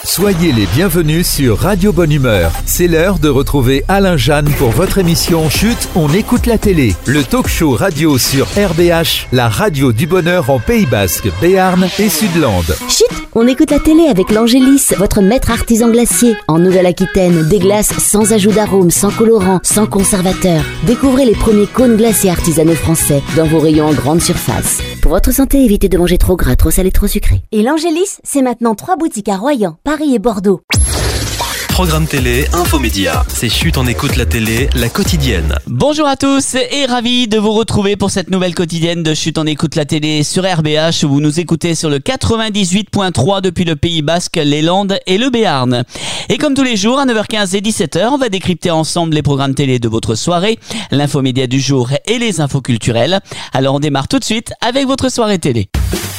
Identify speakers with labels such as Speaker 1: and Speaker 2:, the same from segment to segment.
Speaker 1: Soyez les bienvenus sur Radio Bonne Humeur. C'est l'heure de retrouver Alain Jeanne pour votre émission Chut, on écoute la télé. Le talk show radio sur RBH, la radio du bonheur en Pays Basque, Béarn et Sudland.
Speaker 2: Chut, on écoute la télé avec l'Angélis, votre maître artisan glacier. En Nouvelle-Aquitaine, des glaces sans ajout d'arôme, sans colorant, sans conservateur. Découvrez les premiers cônes glacés artisanaux français dans vos rayons en grande surface. Pour votre santé, évitez de manger trop gras, trop salé, trop sucré. Et l'Angélis, c'est maintenant 3 boutiques à Royan, Paris et Bordeaux.
Speaker 3: Programme télé, infomédia. C'est Chut, on écoute la télé, la quotidienne.
Speaker 4: Bonjour à tous et ravi de vous retrouver pour cette nouvelle quotidienne de Chut, on écoute la télé sur RBH. Vous nous écoutez sur le 98.3 depuis le Pays Basque, les Landes et le Béarn. Et comme tous les jours, à 9h15 et 17h, on va décrypter ensemble les programmes télé de votre soirée, l'infomédia du jour et les infos culturelles. Alors on démarre tout de suite avec votre soirée télé.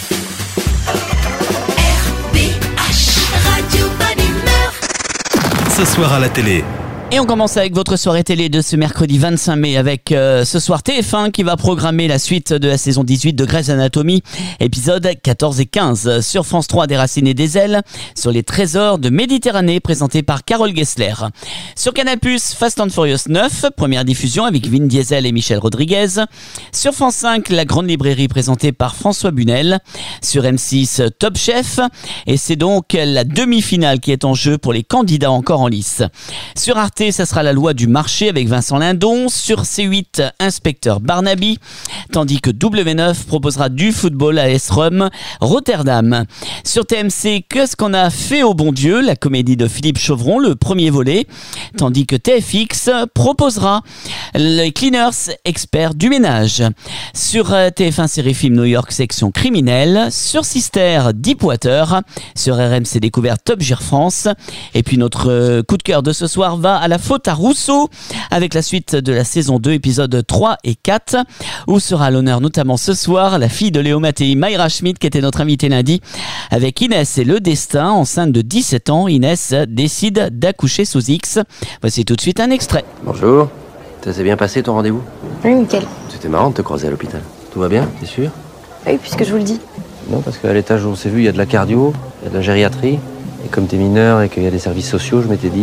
Speaker 3: Ce soir à la télé.
Speaker 4: Et on commence avec votre soirée télé de ce mercredi 25 mai avec ce soir TF1 qui va programmer la suite de la saison 18 de Grey's Anatomy, épisodes 14 et 15. Sur France 3, Déraciné des ailes, sur les trésors de Méditerranée présenté par Carole Gessler. Sur Canal+, Fast and Furious 9, première diffusion avec Vin Diesel et Michelle Rodriguez. Sur France 5, La Grande Librairie présentée par François Bunel. Sur M6, Top Chef. Et c'est donc la demi-finale qui est en jeu pour les candidats encore en lice. Sur Arte, ça sera La Loi du marché avec Vincent Lindon. Sur C8, Inspecteur Barnaby. Tandis que W9 proposera du football à AS Rome Rotterdam. Sur TMC, Qu'est-ce qu'on a fait au bon Dieu, la comédie de Philippe Chauvron, le premier volet. Tandis que TFX proposera les Cleaners, experts du ménage. Sur TF1 Série Film New York, section criminelle. Sur Sister, Deepwater. Sur RMC Découverte, Top Gear France. Et puis notre coup de cœur de ce soir va à la faute à Rousseau avec la suite de la saison 2, épisodes 3 et 4, où sera à l'honneur notamment ce soir la fille de Léo Mattei, Mayra Schmidt, qui était notre invitée lundi, avec Inès et le destin. Enceinte de 17 ans, Inès décide d'accoucher sous X. Voici tout de suite un extrait.
Speaker 5: Bonjour, ça s'est bien passé ton rendez-vous?
Speaker 6: Oui, nickel.
Speaker 5: C'était marrant de te croiser à l'hôpital. Tout va bien, t'es sûr?
Speaker 6: Oui, puisque je vous le dis.
Speaker 5: Non, parce qu'à l'étage où on s'est vu, il y a de la cardio, il y a de la gériatrie, et comme t'es mineur et qu'il y a des services sociaux, je m'étais dit...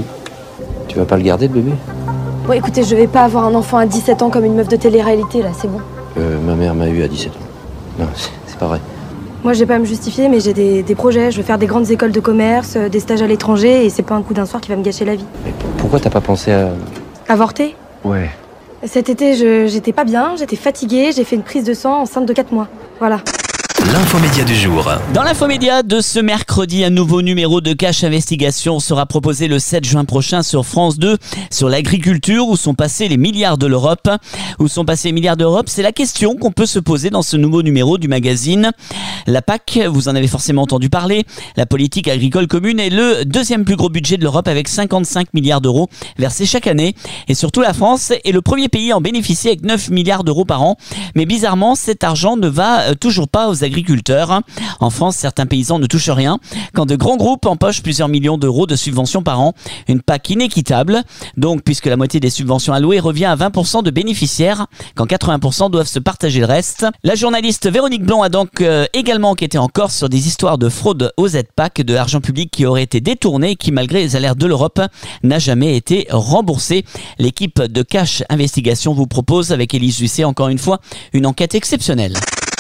Speaker 5: Tu vas pas le garder, le bébé?
Speaker 6: Bon, écoutez, je vais pas avoir un enfant à 17 ans comme une meuf de télé-réalité, là, c'est bon.
Speaker 5: Ma mère m'a eu à 17 ans. Non, c'est pas vrai.
Speaker 6: Moi, je vais pas me justifier, mais j'ai des projets. Je veux faire des grandes écoles de commerce, des stages à l'étranger, et c'est pas un coup d'un soir qui va me gâcher la vie.
Speaker 5: Mais pourquoi t'as pas pensé à...
Speaker 6: Avorter?
Speaker 5: Ouais.
Speaker 6: Cet été, j'étais pas bien, j'étais fatiguée, j'ai fait une prise de sang enceinte de 4 mois. Voilà.
Speaker 3: L'infomédia du jour.
Speaker 4: Dans l'infomédia de ce mercredi, un nouveau numéro de Cash Investigation sera proposé le 7 juin prochain sur France 2, sur l'agriculture, où sont passés les milliards de l'Europe. Où sont passés les milliards d'Europe? C'est la question qu'on peut se poser dans ce nouveau numéro du magazine. La PAC, vous en avez forcément entendu parler, la politique agricole commune est le deuxième plus gros budget de l'Europe avec 55 milliards d'euros versés chaque année. Et surtout la France est le premier pays à en bénéficier avec 9 milliards d'euros par an. Mais bizarrement, cet argent ne va toujours pas aux agriculteurs. En France, certains paysans ne touchent rien, quand de grands groupes empochent plusieurs millions d'euros de subventions par an. Une PAC inéquitable, donc, puisque la moitié des subventions allouées revient à 20% de bénéficiaires, quand 80% doivent se partager le reste. La journaliste Véronique Blanc a donc également enquêté en Corse sur des histoires de fraude aux aides PAC, de l'argent public qui aurait été détourné et qui, malgré les alertes de l'Europe, n'a jamais été remboursé. L'équipe de Cash Investigation vous propose, avec Élise Lucet, encore une fois, une enquête exceptionnelle.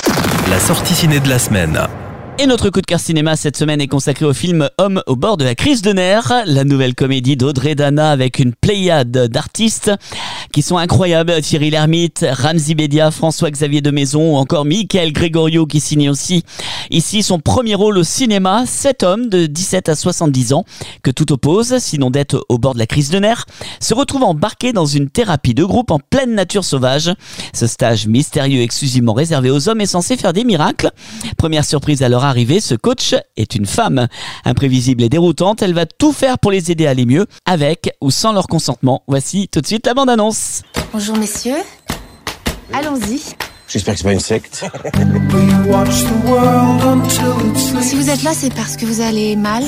Speaker 3: La sortie ciné de la semaine.
Speaker 4: Et notre coup de cœur cinéma cette semaine est consacré au film Homme au bord de la crise de nerfs, la nouvelle comédie d'Audrey Dana avec une pléiade d'artistes qui sont incroyables. Thierry Lhermitte, Ramzy Bedia, François-Xavier de Maison ou encore Michael Gregorio qui signe aussi ici son premier rôle au cinéma. 7 hommes de 17 à 70 ans que tout oppose, sinon d'être au bord de la crise de nerfs, se retrouvent embarqués dans une thérapie de groupe en pleine nature sauvage. Ce stage mystérieux exclusivement réservé aux hommes est censé faire des miracles. Première surprise à leur arrivée, ce coach est une femme. Imprévisible et déroutante, elle va tout faire pour les aider à aller mieux, avec ou sans leur consentement. Voici tout de suite la bande-annonce.
Speaker 7: Bonjour messieurs, allons-y.
Speaker 8: J'espère que c'est pas une secte.
Speaker 7: Si vous êtes là, c'est parce que vous allez mal.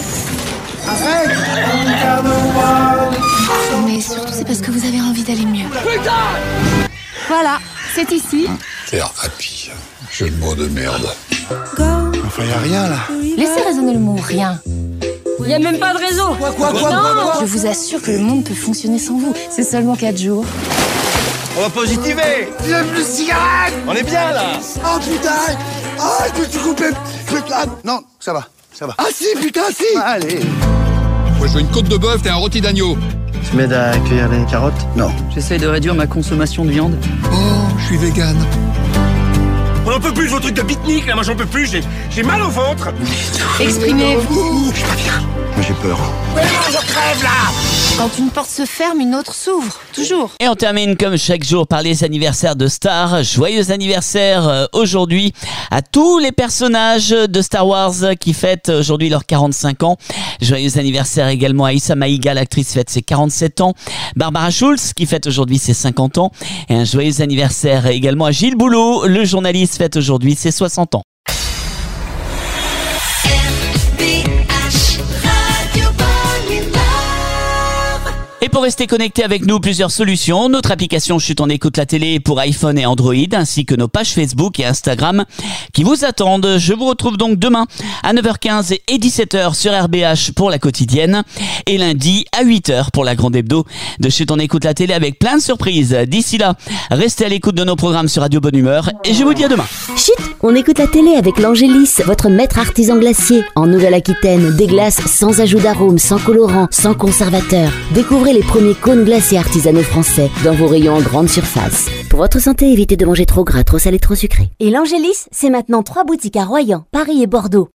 Speaker 7: Mais surtout, c'est parce que vous avez envie d'aller mieux. Voilà, c'est ici.
Speaker 8: Thérapie, jeu de mots de merde. Enfin, y a rien là.
Speaker 7: Laissez résonner le mot rien.
Speaker 6: Il y a même pas de réseau.
Speaker 8: Quoi
Speaker 7: Je vous assure que le monde peut fonctionner sans vous. C'est seulement 4 jours.
Speaker 9: On va positiver.
Speaker 8: Il a plus de cigarette.
Speaker 9: On est bien là.
Speaker 8: Oh putain. Ah, je me suis coupé. Non, ça va. Ah si, putain, si. Allez.
Speaker 10: Moi je veux une côte de bœuf et un rôti d'agneau.
Speaker 5: Tu m'aides à cueillir les carottes?
Speaker 8: Non.
Speaker 11: J'essaye de réduire ma consommation de viande.
Speaker 10: Oh, je suis vegan.
Speaker 9: On n'en peut plus de vos trucs de pique-nique là, moi j'en peux plus, j'ai mal au ventre.
Speaker 7: Exprimez-vous.
Speaker 8: Je suis pas bien. J'ai peur.
Speaker 9: Je crève là.
Speaker 7: Quand une porte se ferme, une autre s'ouvre. Toujours.
Speaker 4: Et on termine comme chaque jour par les anniversaires de stars. Joyeux anniversaire aujourd'hui à tous les personnages de Star Wars qui fêtent aujourd'hui leurs 45 ans. Joyeux anniversaire également à Issa Maïga, l'actrice fête ses 47 ans. Barbara Schulz qui fête aujourd'hui ses 50 ans. Et un joyeux anniversaire également à Gilles Boulot, le journaliste fête aujourd'hui ses 60 ans. Et pour rester connecté avec nous, plusieurs solutions. Notre application Chut on écoute la télé pour iPhone et Android, ainsi que nos pages Facebook et Instagram qui vous attendent. Je vous retrouve donc demain à 9h15 et 17h sur RBH pour la quotidienne et lundi à 8h pour la grande hebdo de Chut on écoute la télé avec plein de surprises. D'ici là, restez à l'écoute de nos programmes sur Radio Bonne Humeur et je vous dis à demain.
Speaker 2: Chut, on écoute la télé avec l'Angélis, votre maître artisan glacier. En Nouvelle-Aquitaine, des glaces sans ajout d'arôme, sans colorant, sans conservateur. Découvrez les premiers cônes glacés artisanaux français dans vos rayons en grande surface. Pour votre santé, évitez de manger trop gras, trop salé, trop sucré. Et l'Angélis, c'est maintenant 3 boutiques à Royan, Paris et Bordeaux.